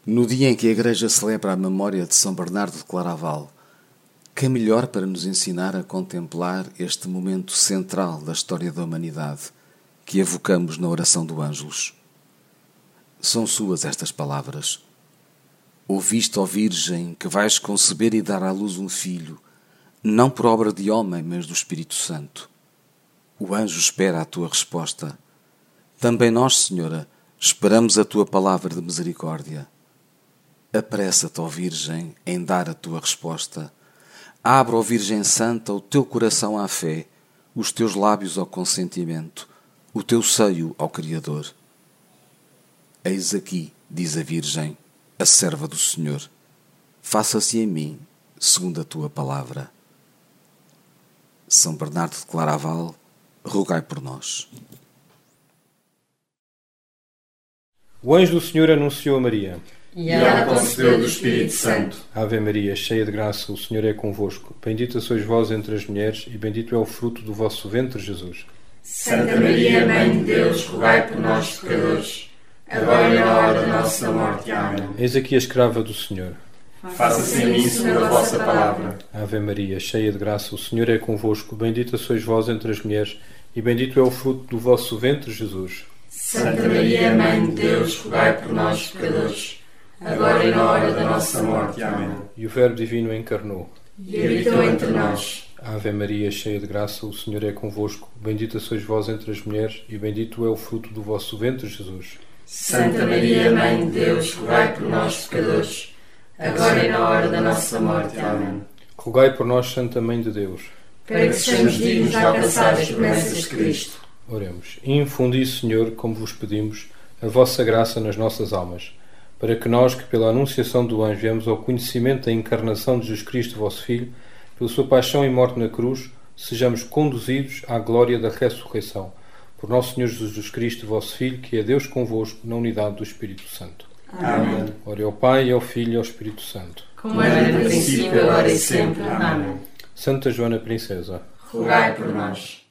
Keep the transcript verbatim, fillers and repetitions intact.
No dia em que a Igreja celebra a memória de São Bernardo de Claraval, que melhor para nos ensinar a contemplar este momento central da história da humanidade que evocamos na oração do Ângelus? São suas estas palavras. Ouviste, ó Virgem, que vais conceber e dar à luz um filho, não por obra de homem, mas do Espírito Santo. O anjo espera a tua resposta. Também nós, Senhora, esperamos a tua palavra de misericórdia. Apressa-te, ó Virgem, em dar a tua resposta. Abre, ó Virgem Santa, o teu coração à fé, os teus lábios ao consentimento, o teu seio ao Criador. Eis aqui, diz a Virgem, a serva do Senhor. Faça-se em mim, segundo a tua palavra. São Bernardo de Claraval, rogai por nós. O anjo do Senhor anunciou a Maria. E ela concebeu do Espírito Santo. Ave Maria, cheia de graça, o Senhor é convosco. Bendita sois vós entre as mulheres, e bendito é o fruto do vosso ventre, Jesus. Santa Maria, Mãe de Deus, rogai por nós, pecadores, agora e na hora da nossa morte. Amém. Eis aqui a escrava do Senhor. Faça-se em mim segundo a vossa palavra. Ave Maria, cheia de graça, o Senhor é convosco. Bendita sois vós entre as mulheres, e bendito é o fruto do vosso ventre, Jesus. Santa Maria, Mãe de Deus, rogai por nós, pecadores, agora e na hora da nossa morte. Amém. E o Verbo Divino encarnou. E habitou entre nós. Ave Maria, cheia de graça, o Senhor é convosco. Bendita sois vós entre as mulheres, e bendito é o fruto do vosso ventre, Jesus. Santa Maria, Mãe de Deus, rogai por nós, pecadores, agora e na hora da nossa morte. Amém. Rogai por nós, Santa Mãe de Deus, para que sejamos dignos de alcançar as promessas de Cristo. Oremos. Infundi, Senhor, como vos pedimos, a vossa graça nas nossas almas, para que nós, que pela anunciação do anjo viemos ao conhecimento da encarnação de Jesus Cristo, vosso Filho, pela sua paixão e morte na cruz, sejamos conduzidos à glória da ressurreição. Por nosso Senhor Jesus Cristo, vosso Filho, que é Deus convosco, na unidade do Espírito Santo. Amém. Ora ao Pai, ao Filho e ao Espírito Santo. Como era no princípio, agora e sempre. Amém. Santa Joana Princesa, rogai por nós.